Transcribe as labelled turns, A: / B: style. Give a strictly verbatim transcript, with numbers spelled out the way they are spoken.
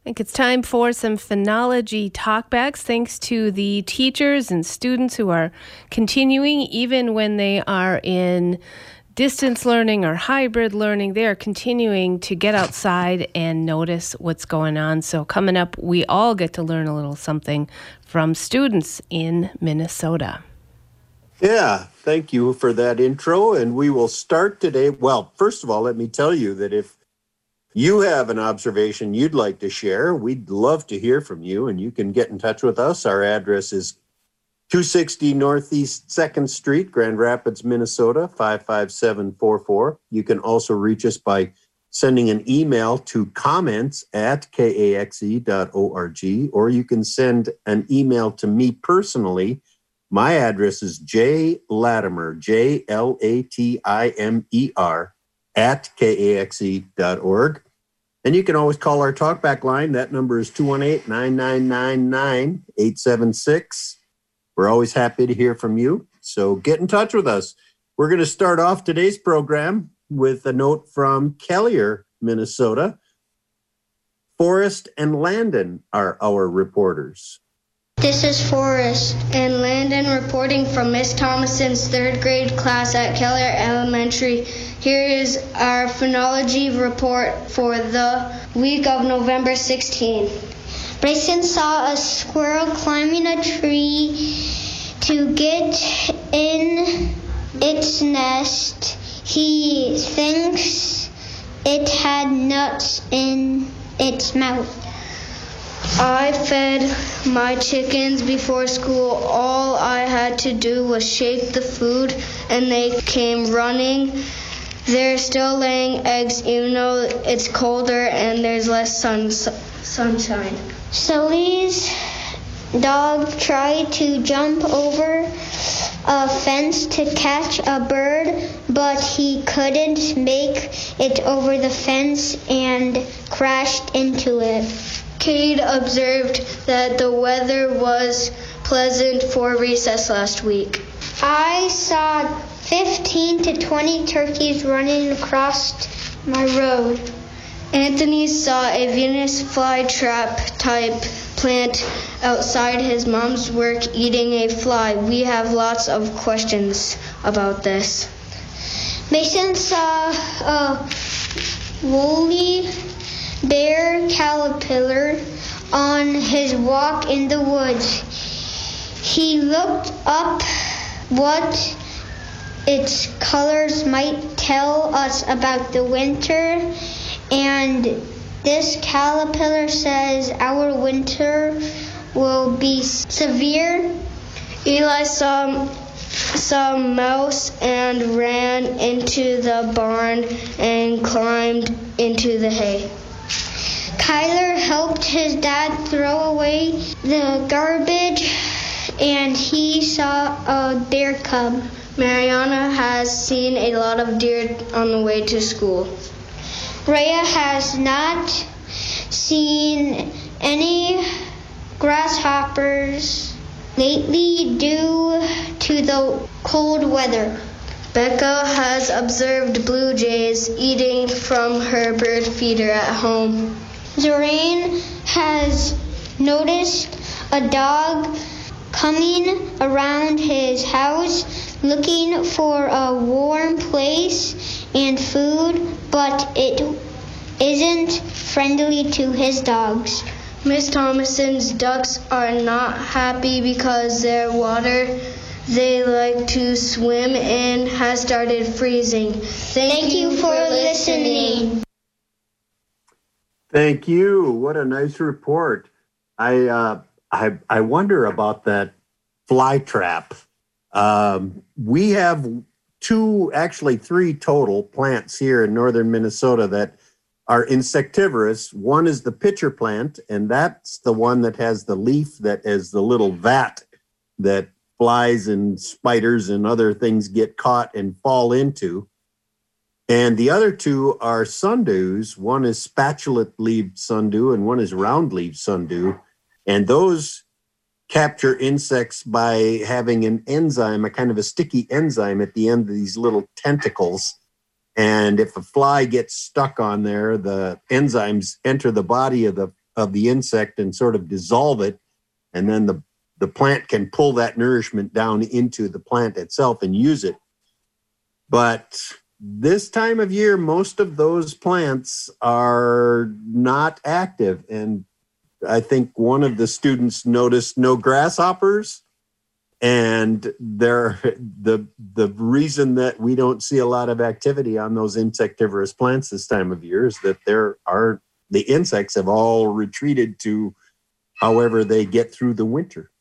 A: I think it's time for some phenology talkbacks. Thanks to the teachers and students who are continuing, even when they are in distance learning or hybrid learning, they are continuing to get outside and notice what's going on. So coming up, we all get to learn a little something from students in Minnesota.
B: Yeah, thank you for that intro. And we will start today. Well, first of all, let me tell you that if you have an observation you'd like to share, we'd love to hear from you, and you can get in touch with us. Our address is two sixty Northeast second Street, Grand Rapids, Minnesota, five five seven four four. You can also reach us by sending an email to comments at k a x e dot org, or you can send an email to me personally. My address is jlatimer, J L A T I M E R, at k a x e dot org. And you can always call our talkback line. That number is two one eight, nine nine nine, nine eight seven six. We're always happy to hear from you, so get in touch with us. We're going to start off today's program with a note from Kelliher, Minnesota. Forrest and Landon are our reporters.
C: This is Forrest and Landon reporting from Miss Thomason's third grade class at Kelliher Elementary. Here is our phonology report for the week of November sixteenth. Bryson saw a squirrel climbing a tree to get in its nest. He thinks it had nuts in its mouth. I fed my chickens before school. All I had to do was shake the food and they came running. They're still laying eggs even though it's colder and there's less sun, sunshine. Sully's dog tried to jump over a fence to catch a bird, but he couldn't make it over the fence and crashed into it. Cade observed that the weather was pleasant for recess last week. I saw fifteen to twenty turkeys running across my road. Anthony saw a Venus flytrap type plant outside his mom's work eating a fly. We have lots of questions about this. Mason saw a woolly bear caterpillar on his walk in the woods. He looked up what its colors might tell us about the winter, and this caterpillar says our winter will be severe. Eli saw saw a mouse and ran into the barn and climbed into the hay. Kyler helped his dad throw away the garbage, and he saw a bear cub. Mariana has seen a lot of deer on the way to school. Rhea has not seen any grasshoppers lately due to the cold weather. Becca has observed blue jays eating from her bird feeder at home. Zorain has noticed a dog coming around his house looking for a warm place and food, but it isn't friendly to his dogs. Miss Thomason's ducks are not happy because their water they like to swim in has started freezing. Thank, Thank you, you for listening.
B: Thank you. What a nice report. I uh, I I wonder about that fly trap. Um, we have two, actually three total plants here in northern Minnesota that are insectivorous. One is the pitcher plant, and that's the one that has the leaf that is the little vat that flies and spiders and other things get caught and fall into. And the other two are sundews. One is spatulate-leaved sundew and one is round-leaved sundew. And those capture insects by having an enzyme, a kind of a sticky enzyme at the end of these little tentacles. And if a fly gets stuck on there, the enzymes enter the body of the of the insect and sort of dissolve it. And then the, the plant can pull that nourishment down into the plant itself and use it. But this time of year, most of those plants are not active. And I think one of the students noticed no grasshoppers. And there, the, the reason that we don't see a lot of activity on those insectivorous plants this time of year is that there are, the insects have all retreated to however they get through the winter.